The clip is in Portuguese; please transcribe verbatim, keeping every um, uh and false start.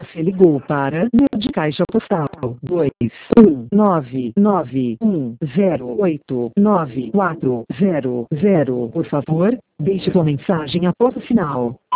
Você ligou para de caixa postal dois um nove nove um zero oito nove quatro zero zero. Por favor, deixe sua mensagem após o sinal.